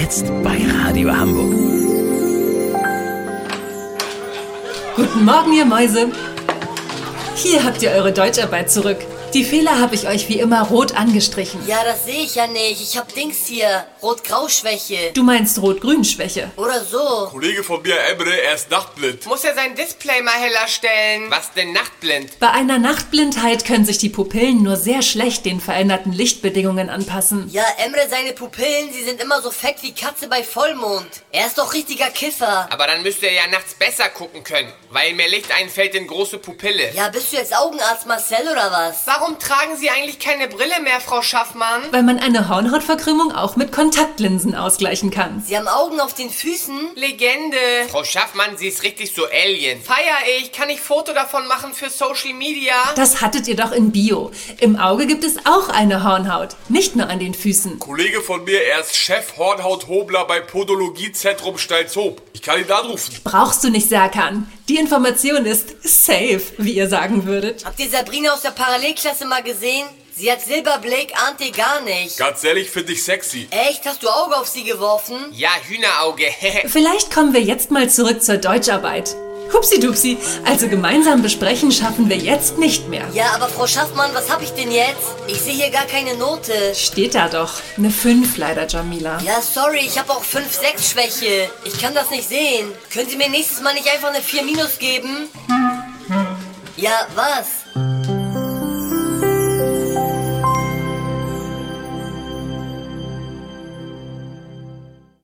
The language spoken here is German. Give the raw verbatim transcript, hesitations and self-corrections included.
Jetzt bei Radio Hamburg. Guten Morgen, ihr Mäuse. Hier habt ihr eure Deutscharbeit zurück. Die Fehler habe ich euch wie immer rot angestrichen. Ja, das sehe ich ja nicht. Ich hab Dings hier. Rot-Grau-Schwäche. Du meinst Rot-Grün-Schwäche. Oder so. Kollege von mir, Emre, er ist nachtblind. Muss er sein Display mal heller stellen? Was denn nachtblind? Bei einer Nachtblindheit können sich die Pupillen nur sehr schlecht den veränderten Lichtbedingungen anpassen. Ja, Emre, seine Pupillen, sie sind immer so fett wie Katze bei Vollmond. Er ist doch richtiger Kiffer. Aber dann müsste er ja nachts besser gucken können, weil mehr Licht einfällt in große Pupille. Ja, bist du jetzt Augenarzt Marcel oder was? Warum tragen Sie eigentlich keine Brille mehr, Frau Schaffmann? Weil man eine Hornhautverkrümmung auch mit Kontaktlinsen ausgleichen kann. Sie haben Augen auf den Füßen? Legende. Frau Schaffmann, sie ist richtig so Alien. Feier ich. Kann ich Foto davon machen für Social Media? Das hattet ihr doch in Bio. Im Auge gibt es auch eine Hornhaut, nicht nur an den Füßen. Kollege von mir, er ist Chef Hornhauthobler bei Podologiezentrum Steinshoop. Ich kann ihn anrufen. Brauchst du nicht, Serkan. Die Information ist safe, wie ihr sagen würdet. Habt ihr Sabrina aus der Parallelklasse mal gesehen? Sie hat Silberblick, ahnt ihr gar nicht. Ganz ehrlich, finde ich sexy. Echt? Hast du Auge auf sie geworfen? Ja, Hühnerauge. Vielleicht kommen wir jetzt mal zurück zur Deutscharbeit. Hupsi-dupsi, also gemeinsam besprechen schaffen wir jetzt nicht mehr. Ja, aber Frau Schaffmann, was hab ich denn jetzt? Ich sehe hier gar keine Note. Steht da doch. Eine fünf leider, Jamila. Ja, sorry, ich habe auch fünf sechs Schwäche. Ich kann das nicht sehen. Können Sie mir nächstes Mal nicht einfach eine vier minus geben? Ja, was?